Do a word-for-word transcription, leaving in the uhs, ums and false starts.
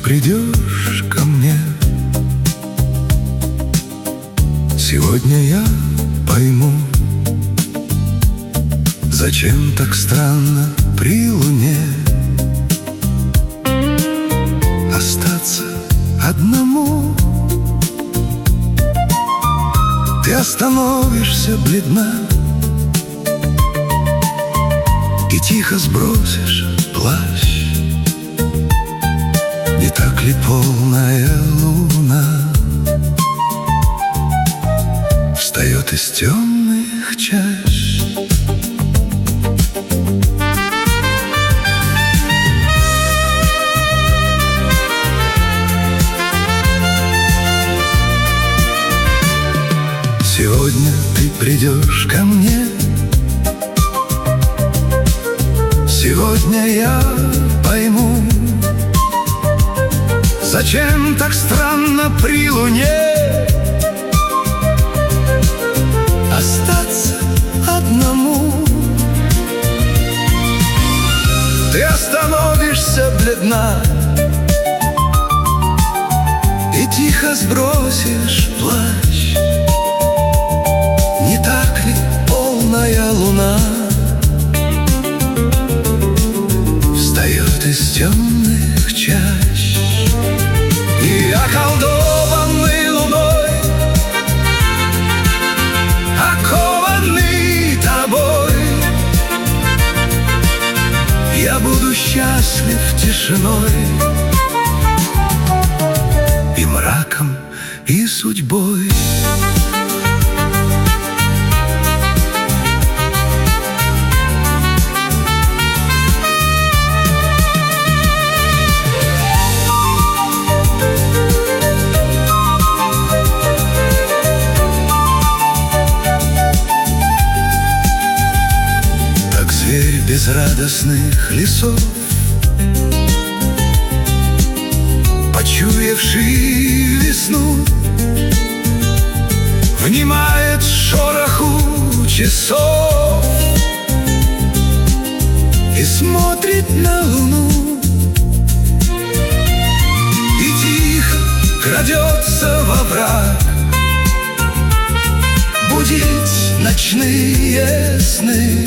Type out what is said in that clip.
придешь ко мне, сегодня я пойму, зачем так странно при луне остаться одному. Ты остановишься бледна и тихо сбросишь плащ. Не так ли полная луна встает из темных чащ? Сегодня ты придешь ко мне, сегодня я пойму, зачем так странно при луне остаться одному. Ты остановишься бледна и тихо сбросишь плащ. Не так ли полная луна встает из темных чащ? И околдованный луной, окованный тобой, я буду счастлив тишиной и мраком, и судьбой. Безрадостных лесов, почуявший весну, внимает шороху часов и смотрит на луну, и тихо крадется во враг будить ночные сны.